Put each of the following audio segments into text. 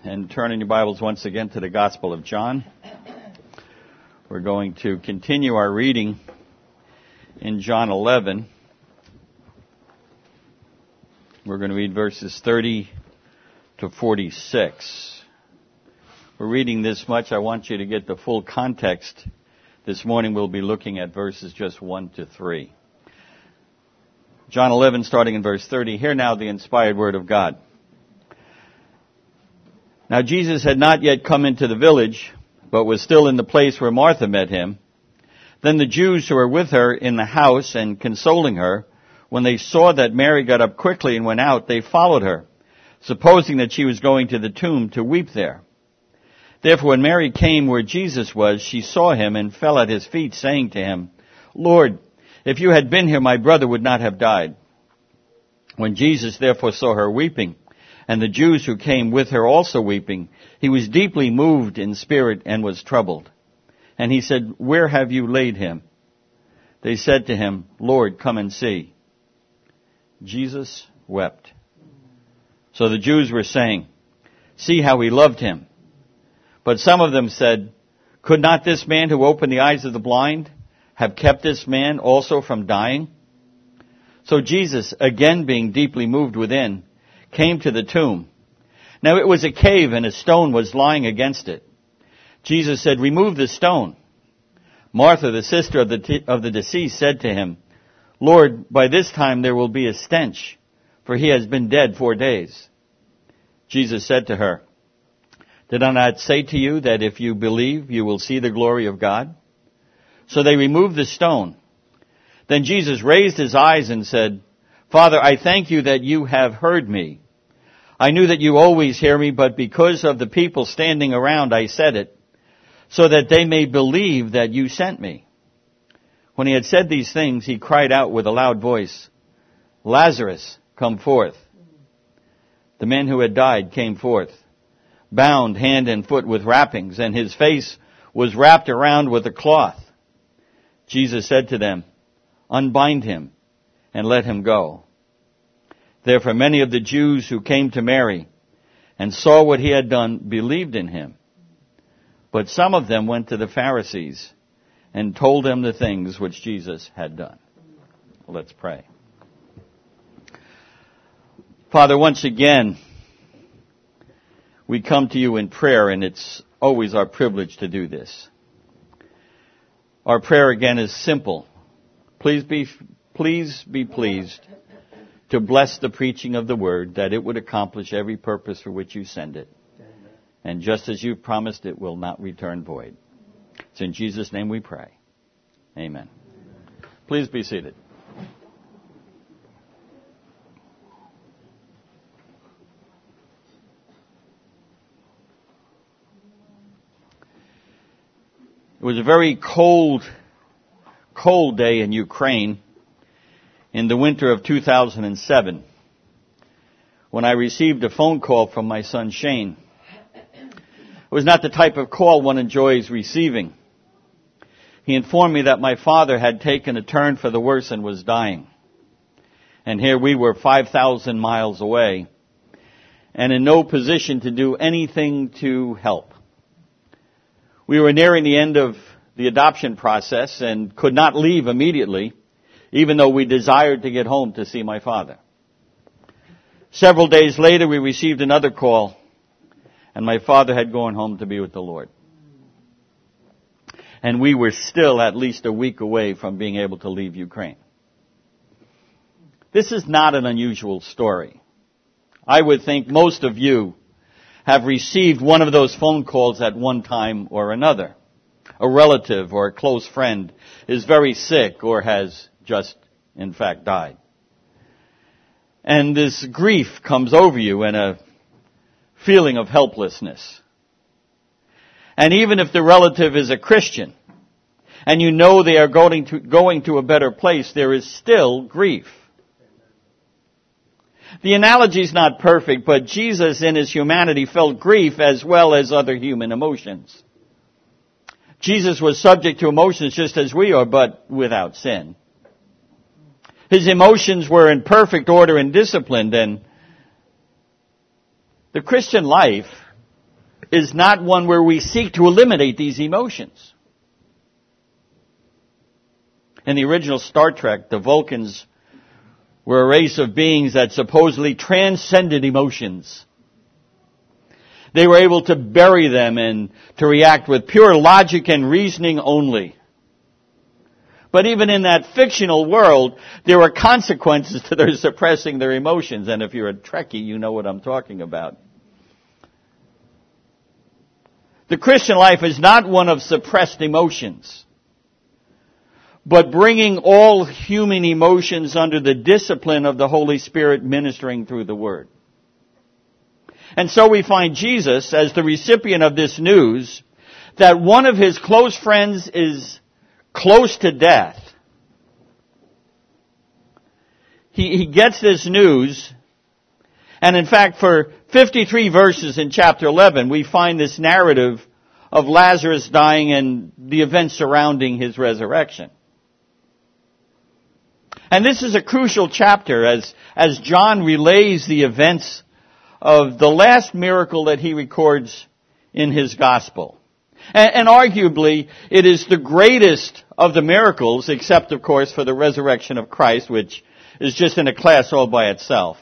and turn in your Bibles once again to the Gospel of John. We're going to continue our reading in John 11. We're going to read verses 30 to 46. We're reading this much. I want you to get the full context. This morning we'll be looking at verses just 1 to 3. John 11, starting in verse 30. Hear now the inspired word of God. Now Jesus had not yet come into the village, but was still in the place where Martha met him. Then the Jews who were with her in the house and consoling her, when they saw that Mary got up quickly and went out, they followed her, supposing that she was going to the tomb to weep there. Therefore when Mary came where Jesus was, she saw him and fell at his feet, saying to him, Lord, if you had been here, my brother would not have died. When Jesus therefore saw her weeping, and the Jews who came with her also weeping, he was deeply moved in spirit and was troubled. And he said, Where have you laid him? They said to him, Lord, come and see. Jesus wept. So the Jews were saying, See how he loved him. But some of them said, Could not this man who opened the eyes of the blind have kept this man also from dying? So Jesus, again being deeply moved within, came to the tomb. Now it was a cave, and a stone was lying against it. Jesus said, Remove the stone. Martha, the sister of the deceased, said to him, Lord, by this time there will be a stench, for he has been dead 4 days. Jesus said to her, Did I not say to you that if you believe, you will see the glory of God? So they removed the stone. Then Jesus raised his eyes and said, Father, I thank you that you have heard me. I knew that you always hear me, but because of the people standing around, I said it, so that they may believe that you sent me. When he had said these things, he cried out with a loud voice, Lazarus, come forth. The man who had died came forth, bound hand and foot with wrappings, and his face was wrapped around with a cloth. Jesus said to them, Unbind him and let him go. Therefore many of the Jews who came to Mary and saw what he had done believed in him. But some of them went to the Pharisees and told them the things which Jesus had done. Let's pray. Father, once again, we come to you in prayer, and it's always our privilege to do this. Our prayer again is simple. Please be pleased to bless the preaching of the word, that it would accomplish every purpose for which you send it. And just as you promised, it will not return void. It's in Jesus' name we pray. Amen. Please be seated. It was a very cold day in Ukraine in the winter of 2007 when I received a phone call from my son Shane. It was not the type of call one enjoys receiving. He informed me that my father had taken a turn for the worse and was dying. And here we were 5,000 miles away and in no position to do anything to help. We were nearing the end of the adoption process and could not leave immediately, even though we desired to get home to see my father. Several days later, we received another call, and my father had gone home to be with the Lord. And we were still at least a week away from being able to leave Ukraine. This is not an unusual story. I would think most of you have received one of those phone calls at one time or another. A relative or a close friend is very sick or has just, in fact, died. And this grief comes over you and a feeling of helplessness. And even if the relative is a Christian, and you know they are going to a better place, there is still grief. The analogy is not perfect, but Jesus in his humanity felt grief as well as other human emotions. Jesus was subject to emotions just as we are, but without sin. His emotions were in perfect order and disciplined, and the Christian life is not one where we seek to eliminate these emotions. In the original Star Trek, the Vulcans were a race of beings that supposedly transcended emotions. They were able to bury them and to react with pure logic and reasoning only. But even in that fictional world, there were consequences to their suppressing their emotions. And if you're a Trekkie, you know what I'm talking about. The Christian life is not one of suppressed emotions, but bringing all human emotions under the discipline of the Holy Spirit ministering through the Word. And so we find Jesus as the recipient of this news that one of his close friends is close to death. He gets this news, and in fact for 53 verses in chapter 11, we find this narrative of Lazarus dying and the events surrounding his resurrection. And this is a crucial chapter as John relays the events of the last miracle that he records in his gospel. And arguably, it is the greatest of the miracles, except of course for the resurrection of Christ, which is just in a class all by itself.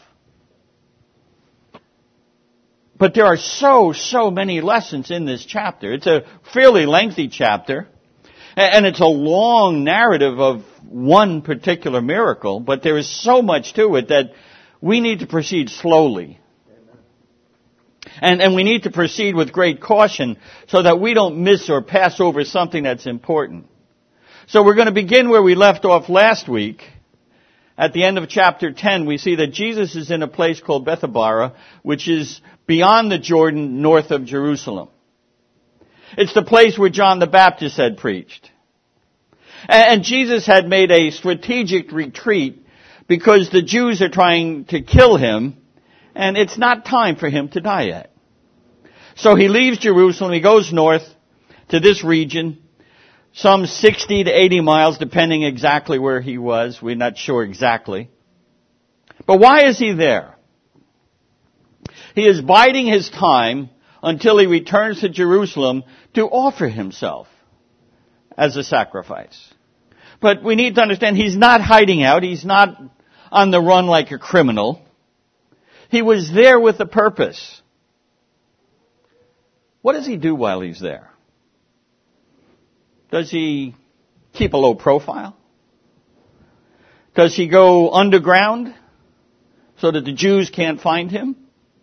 But there are so many lessons in this chapter. It's a fairly lengthy chapter, and it's a long narrative of one particular miracle, but there is so much to it that we need to proceed slowly. And we need to proceed with great caution so that we don't miss or pass over something that's important. So we're going to begin where we left off last week. At the end of chapter 10, we see that Jesus is in a place called Bethabara, which is beyond the Jordan, north of Jerusalem. It's the place where John the Baptist had preached. And Jesus had made a strategic retreat because the Jews are trying to kill him, and it's not time for him to die yet. So he leaves Jerusalem, he goes north to this region, some 60 to 80 miles, depending exactly where he was. We're not sure exactly. But why is he there? He is biding his time until he returns to Jerusalem to offer himself as a sacrifice. But we need to understand he's not hiding out. He's not on the run like a criminal. He was there with a purpose. What does he do while he's there? Does he keep a low profile? Does he go underground so that the Jews can't find him?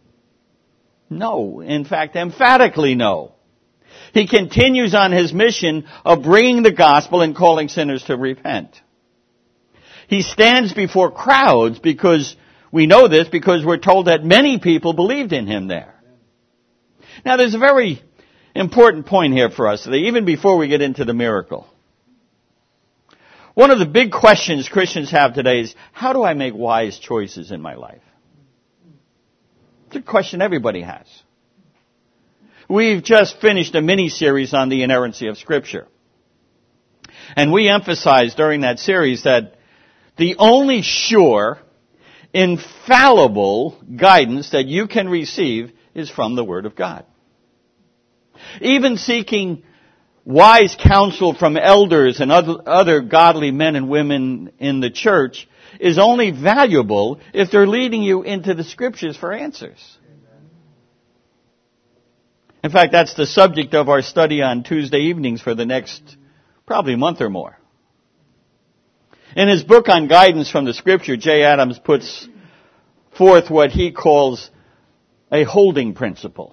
No. In fact, emphatically no. He continues on his mission of bringing the gospel and calling sinners to repent. He stands before crowds because we know this because we're told that many people believed in him there. Now there's a very important point here for us today, even before we get into the miracle. One of the big questions Christians have today is, how do I make wise choices in my life? It's a question everybody has. We've just finished a mini-series on the inerrancy of Scripture. And we emphasized during that series that the only sure, infallible guidance that you can receive is from the Word of God. Even seeking wise counsel from elders and other godly men and women in the church is only valuable if they're leading you into the Scriptures for answers. In fact, that's the subject of our study on Tuesday evenings for the next probably month or more. In his book on guidance from the Scripture, Jay Adams puts forth what he calls a holding principle.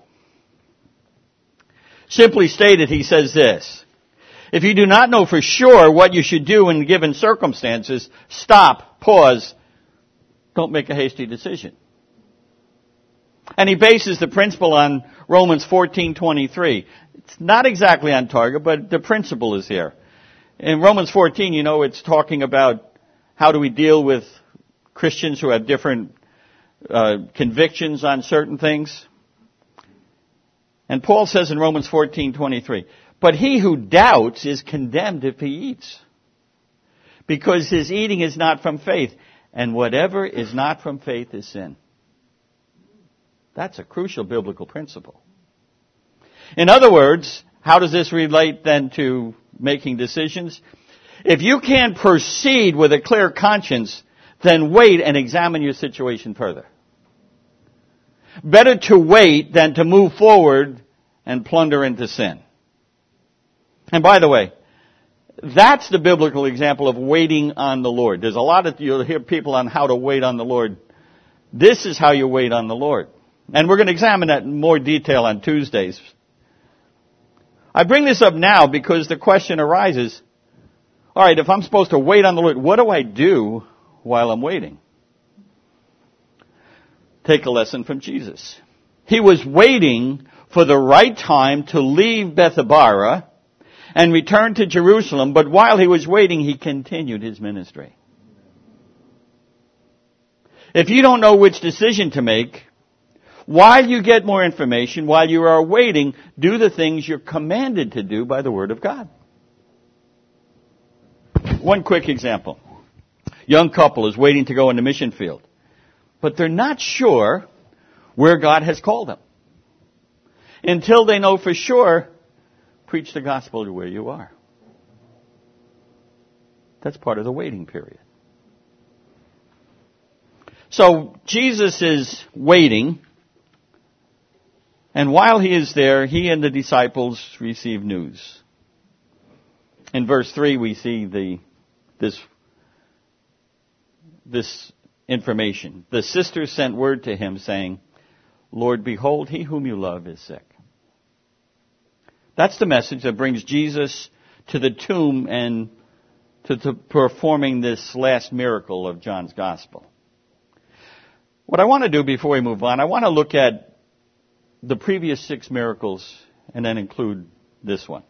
Simply stated, he says this: if you do not know for sure what you should do in given circumstances, stop, pause, don't make a hasty decision. And he bases the principle on Romans 14:23. It's not exactly on target, but the principle is here. In Romans 14, you know, it's talking about how do we deal with Christians who have different convictions on certain things. And Paul says in Romans 14:23, but he who doubts is condemned if he eats, because his eating is not from faith, and whatever is not from faith is sin. That's a crucial biblical principle. In other words, how does this relate then to making decisions? If you can't proceed with a clear conscience, then wait and examine your situation further. Better to wait than to move forward and plunder into sin. And by the way, that's the biblical example of waiting on the Lord. There's a lot of, you'll hear people on how to wait on the Lord. This is how you wait on the Lord. And we're going to examine that in more detail on Tuesdays. I bring this up now because the question arises, all right, if I'm supposed to wait on the Lord, what do I do while I'm waiting? Take a lesson from Jesus. He was waiting for the right time to leave Bethabara and return to Jerusalem, but while he was waiting, he continued his ministry. If you don't know which decision to make, while you get more information, while you are waiting, do the things you're commanded to do by the Word of God. One quick example. Young couple is waiting to go in the mission field, but they're not sure where God has called them. Until they know for sure, preach the gospel to where you are. That's part of the waiting period. So Jesus is waiting, and while he is there, he and the disciples receive news. In verse 3 we see this information. The sisters sent word to him saying, Lord, behold, he whom you love is sick. That's the message that brings Jesus to the tomb and to performing this last miracle of John's gospel. What I want to do before we move on, I want to look at the previous 6 miracles and then include this one.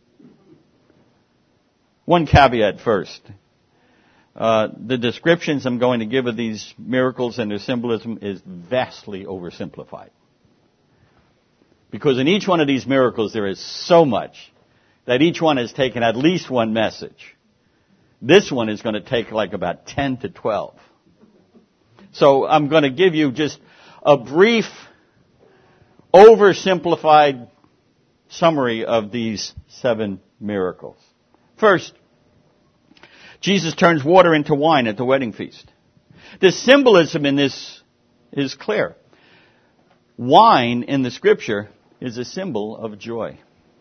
One caveat first. The descriptions I'm going to give of these miracles and their symbolism is vastly oversimplified. Because in each one of these miracles there is so much that each one has taken at least one message. This one is going to take like about 10 to 12. So I'm going to give you just a brief, oversimplified summary of these 7 miracles. First, Jesus turns water into wine at the wedding feast. The symbolism in this is clear. Wine in the scripture is a symbol of joy.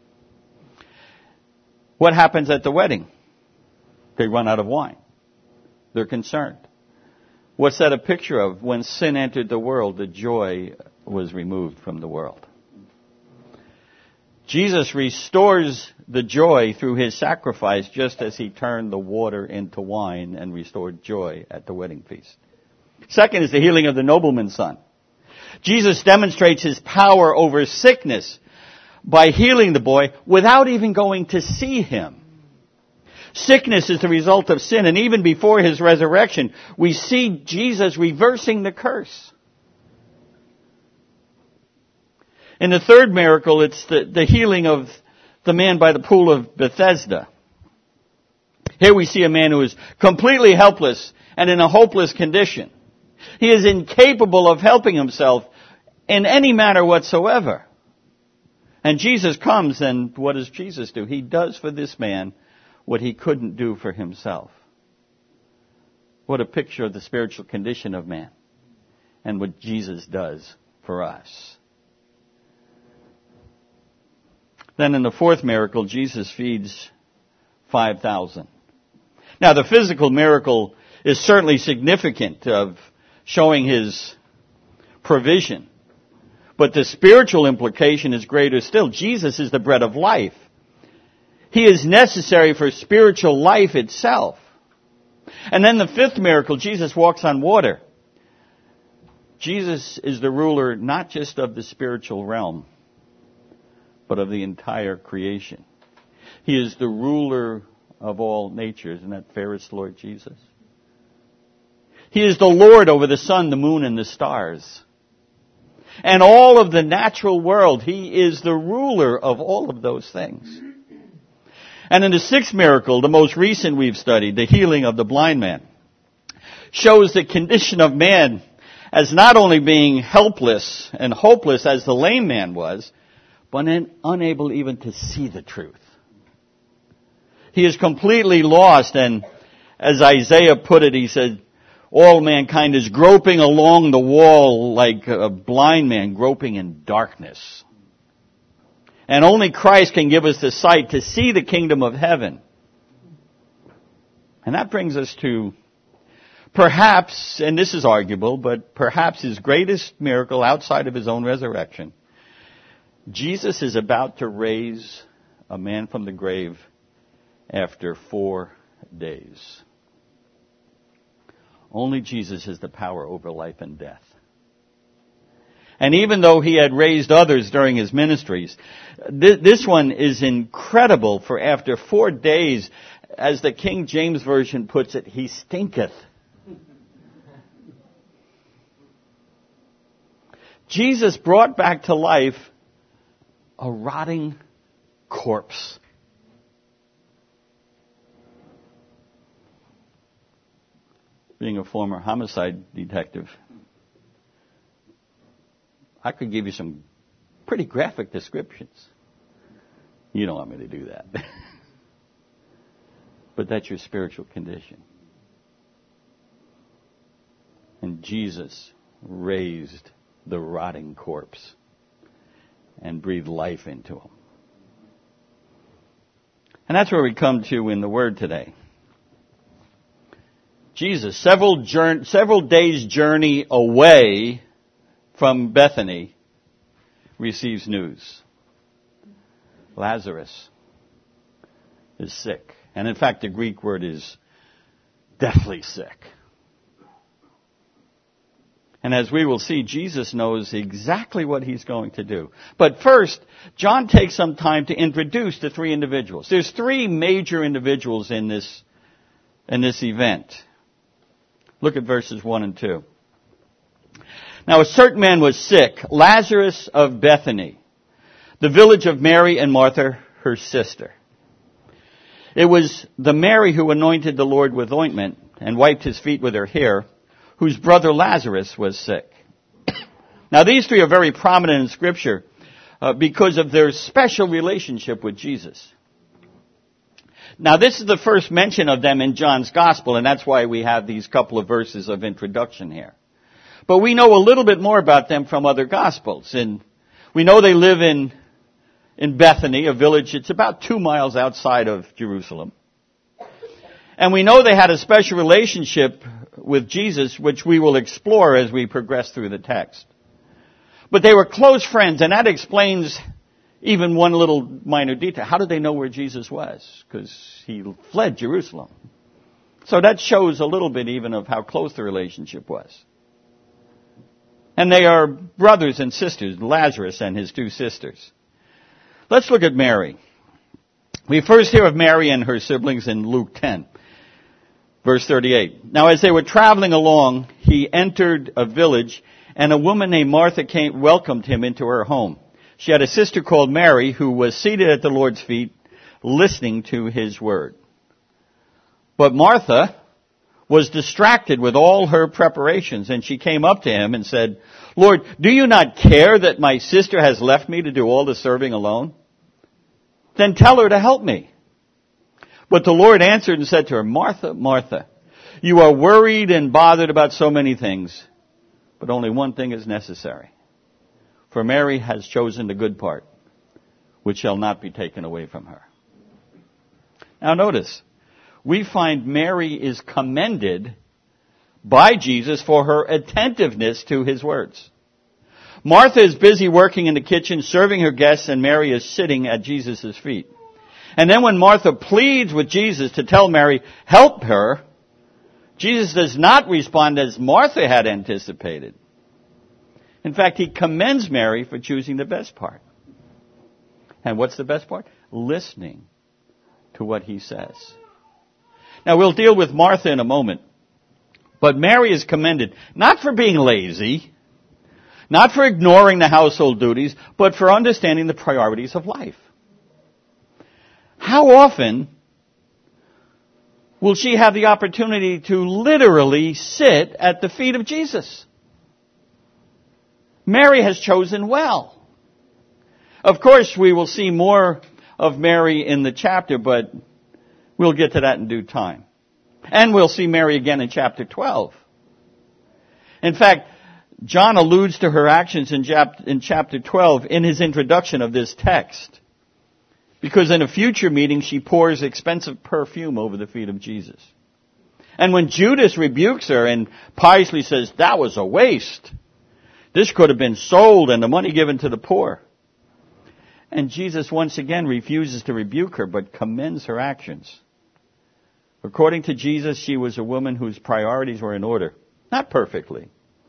What happens at the wedding? They run out of wine. They're concerned. What's that a picture of? When sin entered the world, the joy was removed from the world. Jesus restores the joy through his sacrifice just as he turned the water into wine and restored joy at the wedding feast. Second is the healing of the nobleman's son. Jesus demonstrates his power over sickness by healing the boy without even going to see him. Sickness is the result of sin, and even before his resurrection, we see Jesus reversing the curse. In the third miracle, it's the healing of the man by the pool of Bethesda. Here we see a man who is completely helpless and in a hopeless condition. He is incapable of helping himself in any manner whatsoever. And Jesus comes, and what does Jesus do? He does for this man what he couldn't do for himself. What a picture of the spiritual condition of man and what Jesus does for us. Then in the fourth miracle, Jesus feeds 5,000. Now the physical miracle is certainly significant of showing his provision. But the spiritual implication is greater still. Jesus is the bread of life. He is necessary for spiritual life itself. And then the fifth miracle, Jesus walks on water. Jesus is the ruler not just of the spiritual realm, but of the entire creation. He is the ruler of all nature. Isn't that fairest, Lord Jesus? He is the Lord over the sun, the moon, and the stars. And all of the natural world. He is the ruler of all of those things. And in the sixth miracle, the most recent we've studied, the healing of the blind man, shows the condition of man as not only being helpless and hopeless as the lame man was, but unable even to see the truth. He is completely lost, and as Isaiah put it, he said, all mankind is groping along the wall like a blind man groping in darkness. And only Christ can give us the sight to see the kingdom of heaven. And that brings us to perhaps, and this is arguable, but perhaps his greatest miracle outside of his own resurrection. Jesus is about to raise a man from the grave after 4 days. Only Jesus has the power over life and death. And even though he had raised others during his ministries, this one is incredible, for after 4 days, as the King James Version puts it, he stinketh. Jesus brought back to life a rotting corpse. Being a former homicide detective, I could give you some pretty graphic descriptions. You don't want me to do that. But that's your spiritual condition. And Jesus raised the rotting corpse and breathed life into him. And that's where we come to in the Word today. Jesus, several days' journey away from Bethany, receives news. Lazarus is sick. And in fact, the Greek word is deathly sick. And as we will see, Jesus knows exactly what he's going to do. But first, John takes some time to introduce the 3 individuals. There's 3 major individuals in this event. Look at verses 1 and 2. Now a certain man was sick, Lazarus of Bethany, the village of Mary and Martha, her sister. It was the Mary who anointed the Lord with ointment and wiped his feet with her hair, whose brother Lazarus was sick. Now these 3 are very prominent in Scripture because of their special relationship with Jesus. Now this is the first mention of them in John's Gospel, and that's why we have these couple of verses of introduction here. But we know a little bit more about them from other Gospels. And we know they live in Bethany, a village. It's about 2 miles outside of Jerusalem. And we know they had a special relationship with Jesus, which we will explore as we progress through the text. But they were close friends, and that explains even one little minor detail. How did they know where Jesus was? Because he fled Jerusalem. So that shows a little bit even of how close the relationship was. And they are brothers and sisters, Lazarus and his 2 sisters. Let's look at Mary. We first hear of Mary and her siblings in Luke 10, verse 38. Now as they were traveling along, he entered a village, and a woman named Martha welcomed him into her home. She had a sister called Mary who was seated at the Lord's feet, listening to his word. But Martha was distracted with all her preparations, and she came up to him and said, Lord, do you not care that my sister has left me to do all the serving alone? Then tell her to help me. But the Lord answered and said to her, Martha, Martha, you are worried and bothered about so many things, but only one thing is necessary. For Mary has chosen the good part, which shall not be taken away from her. Now notice, we find Mary is commended by Jesus for her attentiveness to his words. Martha is busy working in the kitchen, serving her guests, and Mary is sitting at Jesus' feet. And then when Martha pleads with Jesus to tell Mary, help her, Jesus does not respond as Martha had anticipated. In fact, he commends Mary for choosing the best part. And what's the best part? Listening to what he says. Now, we'll deal with Martha in a moment. But Mary is commended not for being lazy, not for ignoring the household duties, but for understanding the priorities of life. How often will she have the opportunity to literally sit at the feet of Jesus? Mary has chosen well. Of course, we will see more of Mary in the chapter, but we'll get to that in due time. And we'll see Mary again in chapter 12. In fact, John alludes to her actions in chapter 12 in his introduction of this text. Because in a future meeting, she pours expensive perfume over the feet of Jesus. And when Judas rebukes her and piously says, that was a waste. This could have been sold and the money given to the poor. And Jesus once again refuses to rebuke her, but commends her actions. According to Jesus, she was a woman whose priorities were in order. Not perfectly.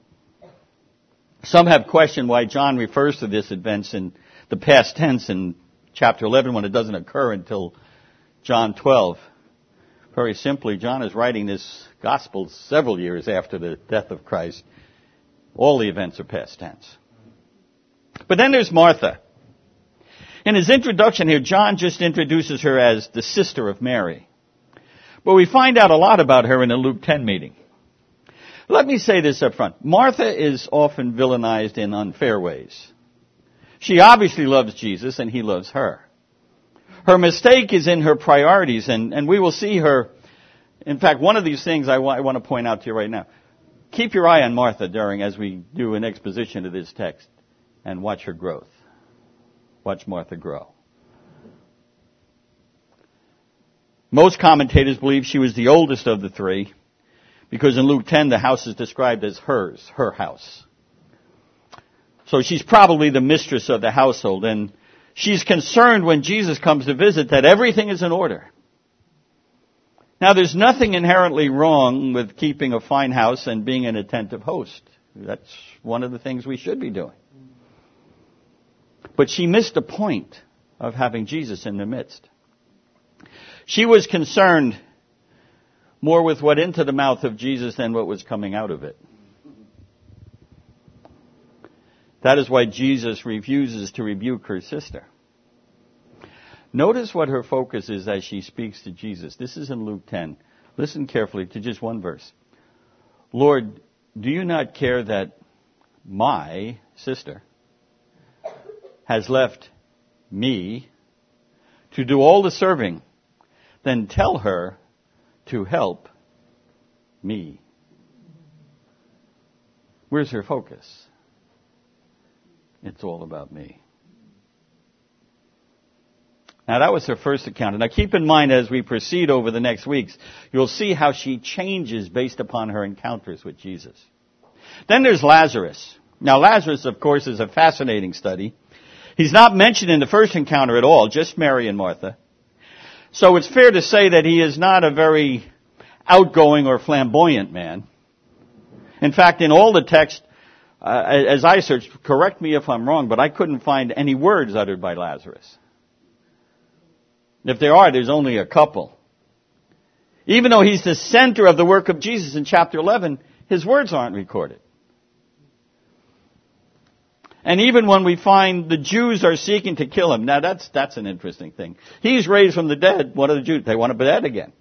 Some have questioned why John refers to this events in the past tense in chapter 11 when it doesn't occur until John 12. Very simply, John is writing this gospel several years after the death of Christ. All the events are past tense. But then there's Martha. In his introduction here, John just introduces her as the sister of Mary. But we find out a lot about her in the Luke 10 meeting. Let me say this up front. Martha is often villainized in unfair ways. She obviously loves Jesus and he loves her. Her mistake is in her priorities, and we will see her. In fact, one of these things I want to point out to you right now. Keep your eye on Martha as we do an exposition of this text, and watch her growth. Watch Martha grow. Most commentators believe she was the oldest of the three, because in Luke 10 the house is described as hers, her house. So she's probably the mistress of the household, and she's concerned when Jesus comes to visit that everything is in order. Now, there's nothing inherently wrong with keeping a fine house and being an attentive host. That's one of the things we should be doing. But she missed the point of having Jesus in the midst. She was concerned more with what into the mouth of Jesus than what was coming out of it. That is why Jesus refuses to rebuke her sister. Notice what her focus is as she speaks to Jesus. This is in Luke 10. Listen carefully to just one verse. Lord, do you not care that my sister has left me to do all the serving? Then tell her to help me. Where's her focus? It's all about me. Now that was her first encounter. Now keep in mind as we proceed over the next weeks, you'll see how she changes based upon her encounters with Jesus. Then there's Lazarus. Now Lazarus, of course, is a fascinating study. He's not mentioned in the first encounter at all, just Mary and Martha. So it's fair to say that he is not a very outgoing or flamboyant man. In fact, in all the text, as I searched, correct me if I'm wrong, but I couldn't find any words uttered by Lazarus. If there are, there's only a couple. Even though he's the center of the work of Jesus in chapter 11, his words aren't recorded. And even when we find the Jews are seeking to kill him, now that's an interesting thing. He's raised from the dead. What are the Jews? They want him dead again.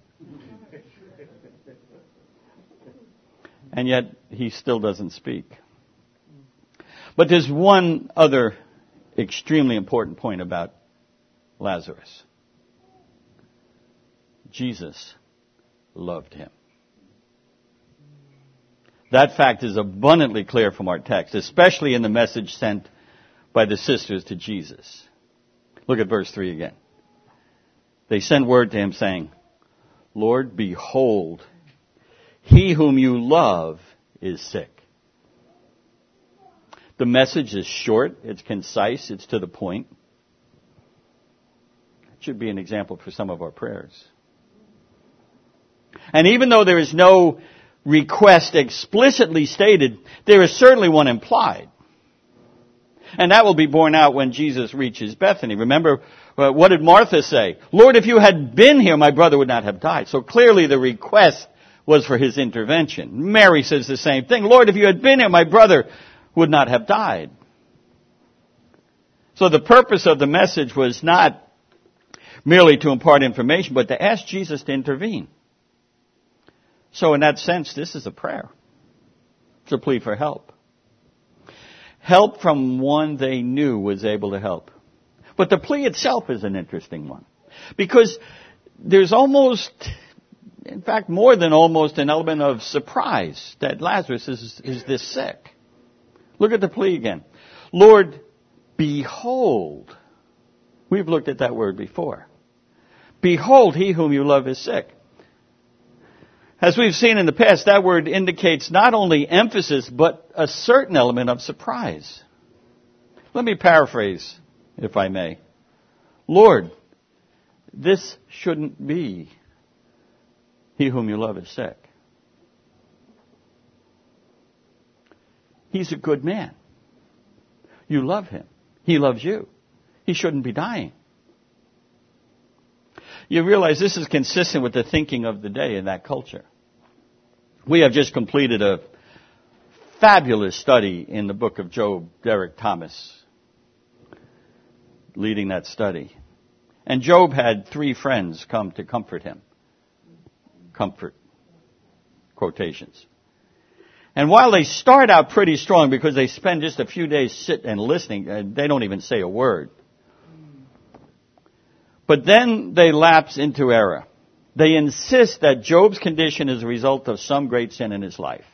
And yet he still doesn't speak. But there's one other extremely important point about Lazarus. Jesus loved him. That fact is abundantly clear from our text, especially in the message sent by the sisters to Jesus. Look at verse 3 again. They sent word to him saying, Lord, behold, he whom you love is sick. The message is short, it's concise, it's to the point. It should be an example for some of our prayers. And even though there is no request explicitly stated, there is certainly one implied. And that will be borne out when Jesus reaches Bethany. Remember, what did Martha say? Lord, if you had been here, my brother would not have died. So clearly the request was for his intervention. Mary says the same thing. Lord, if you had been here, my brother would not have died. So the purpose of the message was not merely to impart information, but to ask Jesus to intervene. So in that sense, this is a prayer. It's a plea for help. Help from one they knew was able to help. But the plea itself is an interesting one. Because there's almost, in fact, more than almost an element of surprise that Lazarus is this sick. Look at the plea again. Lord, behold. We've looked at that word before. Behold, he whom you love is sick. As we've seen in the past, that word indicates not only emphasis, but a certain element of surprise. Let me paraphrase, if I may. Lord, this shouldn't be. He whom you love is sick. He's a good man. You love him. He loves you. He shouldn't be dying. You realize this is consistent with the thinking of the day in that culture. We have just completed a fabulous study in the book of Job, Derek Thomas leading that study. And Job had 3 friends come to comfort him. Comfort. Quotations. And while they start out pretty strong because they spend just a few days sitting and listening, they don't even say a word. But then they lapse into error. They insist that Job's condition is a result of some great sin in his life.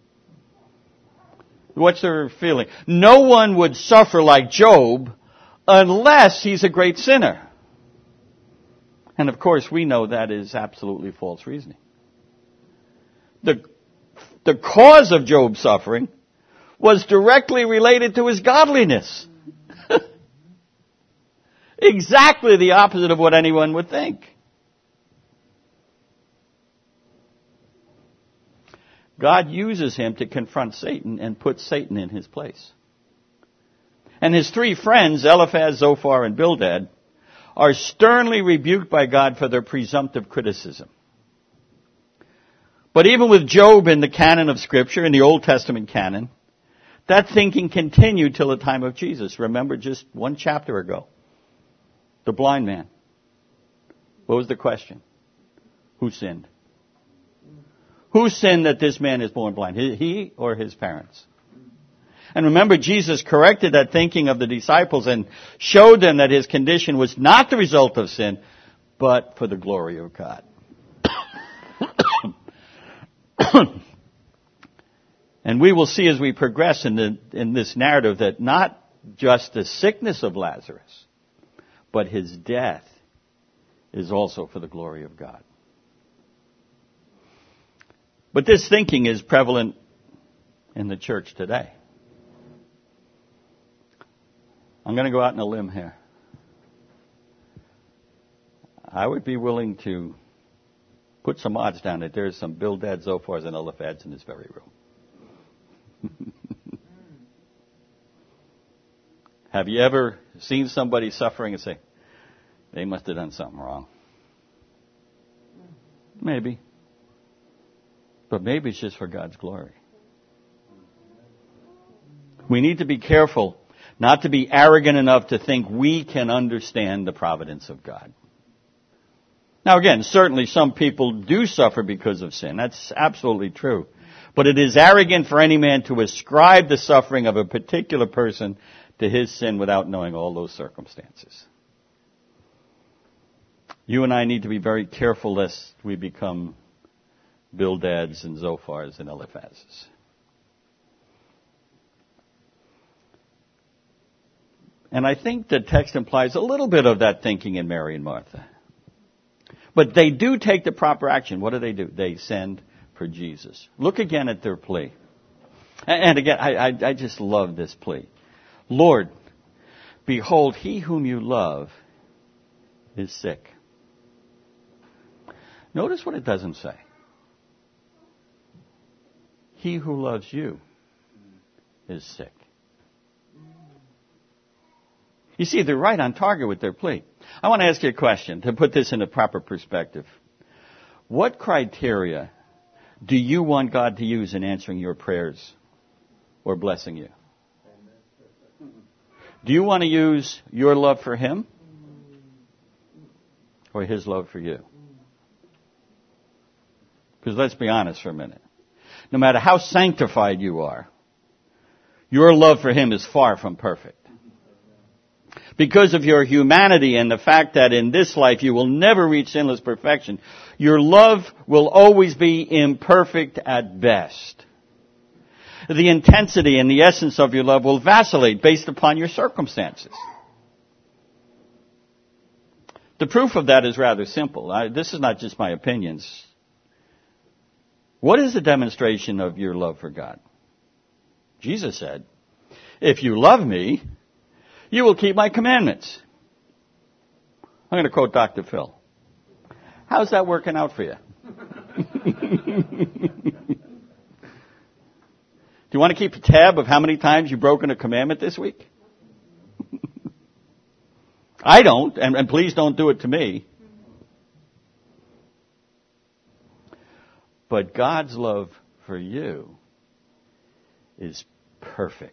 What's their feeling? No one would suffer like Job unless he's a great sinner. And of course, we know that is absolutely false reasoning. The cause of Job's suffering was directly related to his godliness. Exactly the opposite of what anyone would think. God uses him to confront Satan and put Satan in his place. And his 3 friends, Eliphaz, Zophar, and Bildad, are sternly rebuked by God for their presumptive criticism. But even with Job in the canon of Scripture, in the Old Testament canon, that thinking continued till the time of Jesus. Remember just 1 chapter ago. The blind man. What was the question? Who sinned? Who sinned that this man is born blind? He or his parents? And remember, Jesus corrected that thinking of the disciples and showed them that his condition was not the result of sin, but for the glory of God. And we will see as we progress in this narrative that not just the sickness of Lazarus, but his death is also for the glory of God. But this thinking is prevalent in the church today. I'm going to go out on a limb here. I would be willing to put some odds down that there's some Bildad, Zophars, and Eliphads in this very room. Have you ever seen somebody suffering and say, they must have done something wrong? Maybe. But maybe it's just for God's glory. We need to be careful not to be arrogant enough to think we can understand the providence of God. Now again, certainly some people do suffer because of sin. That's absolutely true. But it is arrogant for any man to ascribe the suffering of a particular person to his sin without knowing all those circumstances. You and I need to be very careful lest we become Bildads and Zophars and Eliphazes. And I think the text implies a little bit of that thinking in Mary and Martha. But they do take the proper action. What do? They send for Jesus. Look again at their plea. And again, I just love this plea. Lord, behold, he whom you love is sick. Notice what it doesn't say. He who loves you is sick. You see, they're right on target with their plea. I want to ask you a question to put this in a proper perspective. What criteria do you want God to use in answering your prayers or blessing you? Do you want to use your love for Him or His love for you? Because let's be honest for a minute. No matter how sanctified you are, your love for Him is far from perfect. Because of your humanity and the fact that in this life you will never reach sinless perfection, your love will always be imperfect at best. The intensity and the essence of your love will vacillate based upon your circumstances. The proof of that is rather simple. This is not just my opinions. What is the demonstration of your love for God? Jesus said, "If you love me, you will keep my commandments." I'm going to quote Dr. Phil. How's that working out for you? Do you want to keep a tab of how many times you've broken a commandment this week? I don't, and please don't do it to me. But God's love for you is perfect.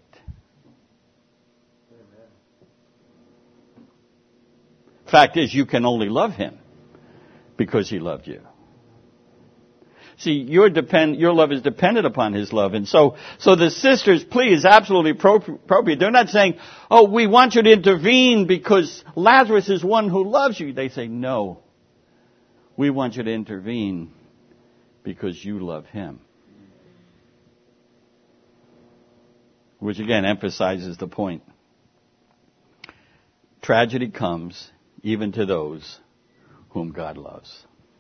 Fact is, you can only love Him because He loved you. See, your love is dependent upon His love. And so the sister's plea is absolutely appropriate. They're not saying, "Oh, we want you to intervene because Lazarus is one who loves you." They say, "No, we want you to intervene because you love Him." Which again emphasizes the point. Tragedy comes even to those whom God loves.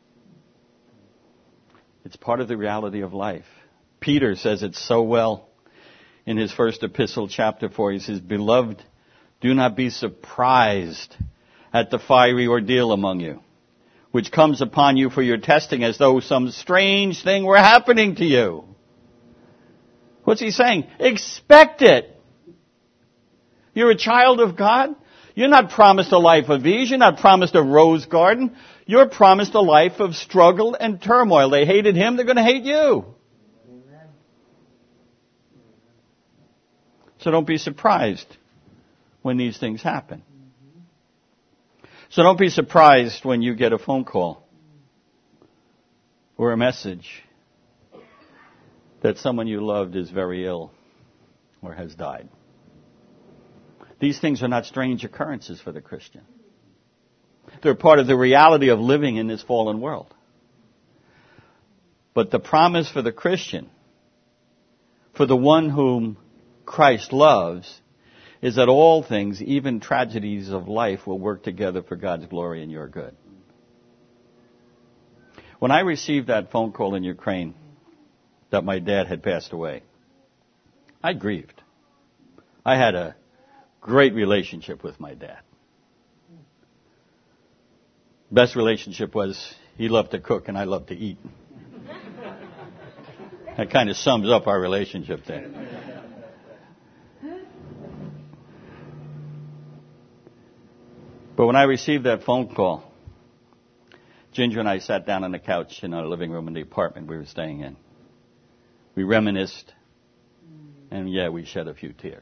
It's part of the reality of life. Peter says it so well in his first epistle, chapter 4. He says, "Beloved, do not be surprised at the fiery ordeal among you, which comes upon you for your testing as though some strange thing were happening to you." What's he saying? Expect it. You're a child of God. You're not promised a life of ease. You're not promised a rose garden. You're promised a life of struggle and turmoil. They hated him, they're going to hate you. Amen. So don't be surprised when these things happen. So don't be surprised when you get a phone call or a message that someone you loved is very ill or has died. These things are not strange occurrences for the Christian. They're part of the reality of living in this fallen world. But the promise for the Christian, for the one whom Christ loves, is that all things, even tragedies of life, will work together for God's glory and your good. When I received that phone call in Ukraine that my dad had passed away, I grieved. I had a great relationship with my dad. Best relationship was he loved to cook and I loved to eat. That kind of sums up our relationship there. But when I received that phone call, Ginger and I sat down on the couch in our living room in the apartment we were staying in. We reminisced, and we shed a few tears.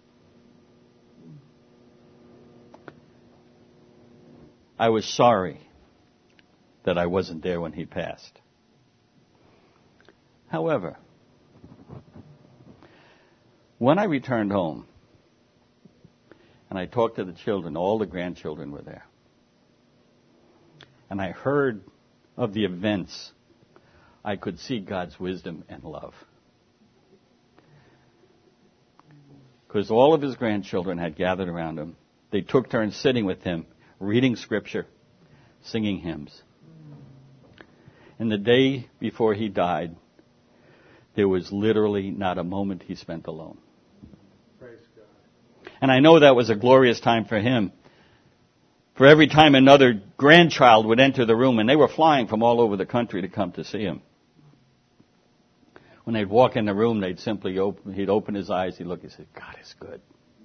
I was sorry that I wasn't there when he passed. However, when I returned home and I talked to the children, all the grandchildren were there, and I heard of the events, I could see God's wisdom and love. Because all of his grandchildren had gathered around him. They took turns sitting with him, reading scripture, singing hymns. And the day before he died, there was literally not a moment he spent alone. Praise God. And I know that was a glorious time for him. For every time another grandchild would enter the room, and they were flying from all over the country to come to see him. When they'd walk in the room, he'd open his eyes, he'd look and say, God is good.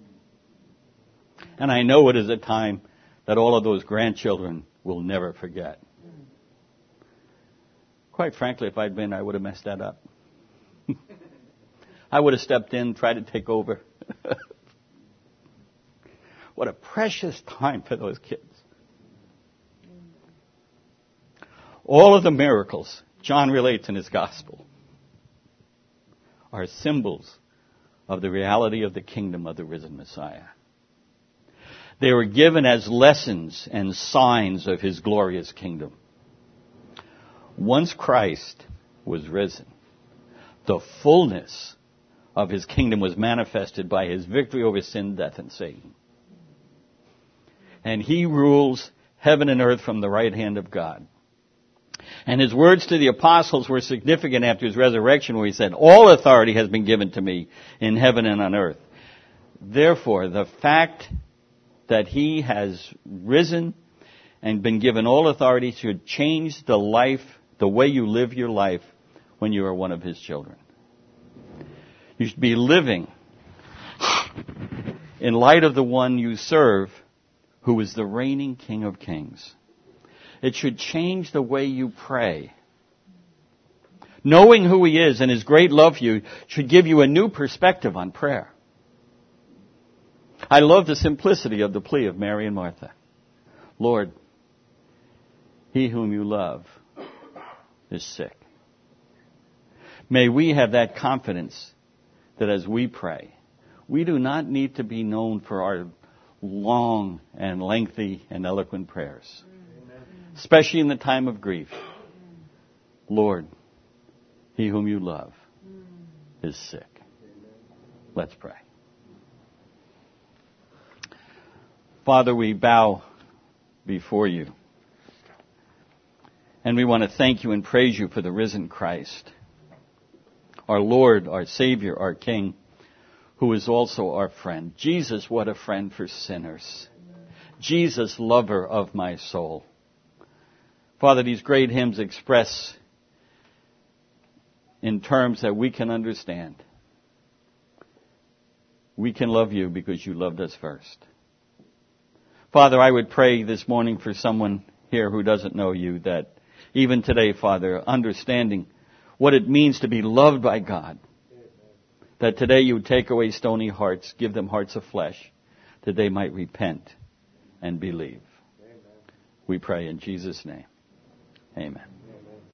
And I know it is a time that all of those grandchildren will never forget. Quite frankly, if I'd been, I would have messed that up. I would have stepped in, tried to take over. What a precious time for those kids. All of the miracles John relates in his gospel are symbols of the reality of the kingdom of the risen Messiah. They were given as lessons and signs of his glorious kingdom. Once Christ was risen, the fullness of his kingdom was manifested by his victory over sin, death, and Satan. And he rules heaven and earth from the right hand of God. And his words to the apostles were significant after his resurrection, where he said, all authority has been given to me in heaven and on earth. Therefore, the fact that he has risen and been given all authority should change the way you live your life when you are one of his children. You should be living in light of the one you serve, who is the reigning King of Kings. It should change the way you pray. Knowing who he is and his great love for you should give you a new perspective on prayer. I love the simplicity of the plea of Mary and Martha. Lord, he whom you love is sick. May we have that confidence that as we pray, we do not need to be known for our long and lengthy and eloquent prayers, especially in the time of grief. Lord, he whom you love is sick. Let's pray. Father, we bow before you, and we want to thank you and praise you for the risen Christ, our Lord, our Savior, our King, who is also our friend. Jesus, what a friend for sinners. Jesus, lover of my soul. Father, these great hymns express in terms that we can understand. We can love you because you loved us first. Father, I would pray this morning for someone here who doesn't know you, that even today, Father, understanding what it means to be loved by God, that today you would take away stony hearts, give them hearts of flesh, that they might repent and believe. We pray in Jesus' name. Amen.